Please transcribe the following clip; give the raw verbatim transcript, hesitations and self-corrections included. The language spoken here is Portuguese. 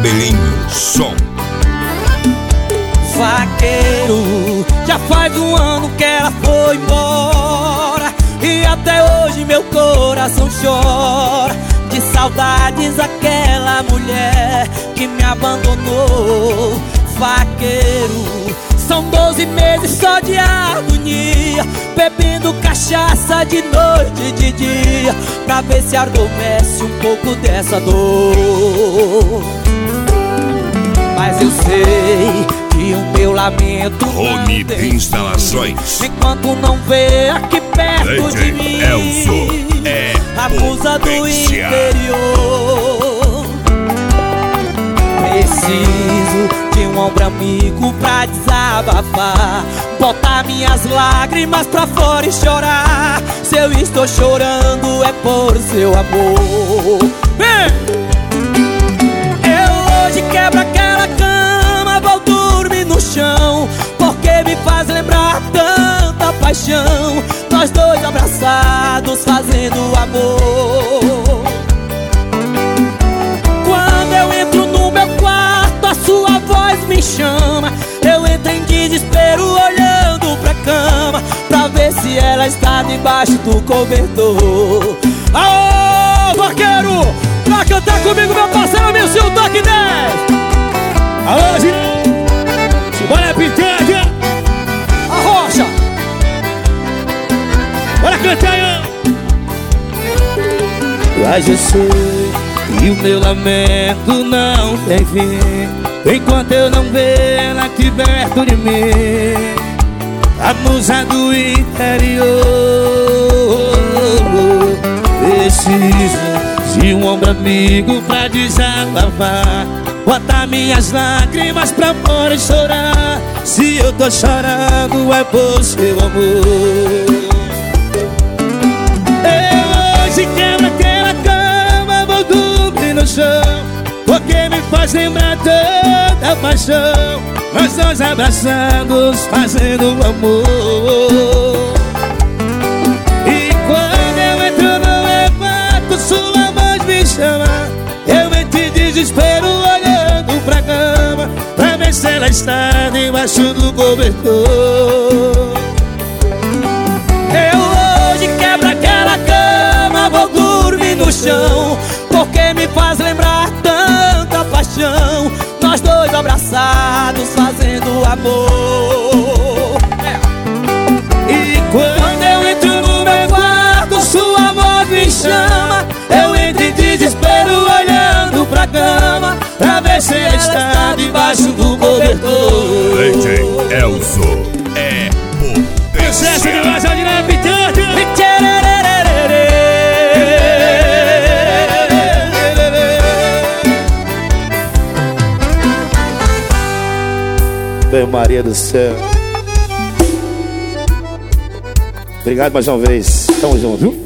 Cabelinho Som. Vaqueiro, já faz um ano que ela foi embora e até hoje meu coração chora de saudades daquela mulher que me abandonou. Vaqueiro, são doze meses só de agonia, bebendo cachaça de noite e de dia, pra ver se adormece um pouco dessa dor. Mas eu sei que o meu lamento Rony Instalações. Enquanto não vê aqui perto D J de mim Elzo é a musa do potência. interior. Preciso de um ombro amigo pra desabafar, botar minhas lágrimas pra fora e chorar. Se eu estou chorando é por seu amor. Vem! Eu hoje quebro aquela cama, vou dormir no chão, porque me faz lembrar tanta paixão. Nós dois abraçados fazendo amor. Quando eu entro no meu quarto, a sua voz me chama. Eu entro em desespero olhando pra cama, pra ver se ela está debaixo do cobertor. Aô, vaqueiro, pra cantar comigo meu parceiro Milson Toque dez. Alô, Ginão, bora Pitanga, A Rocha, bora cantar. mas eu sei que o meu lamento não tem fim enquanto eu não ver ela aqui perto de mim, a musa do interior. Preciso de um ombro amigo pra desabafar, botar minhas lágrimas pra fora e chorar. Se eu tô chorando é por seu amor. Eu hoje quebro aquela cama, vou dormir no chão, porque me faz lembrar tanta paixão. Nós dois abraçados fazendo amor. E quando eu entro no meu quarto, sua voz me chama. Eu entro em desespero olhando pra cama, pra ver se ela está debaixo do cobertor. Eu hoje quebro aquela cama, vou dormir no chão, porque me faz lembrar tanta paixão. Nós dois abraçados fazendo amor. E quando eu entro no meu quarto, sua voz me chama. Eu entro em desespero olhando pra cama, pra ver se ela está debaixo do cobertor. D J Elzo é Sucesso potência. demais, Aldinei Pitanga. Bem, Maria do céu. Obrigado mais uma vez. Tamo junto, viu?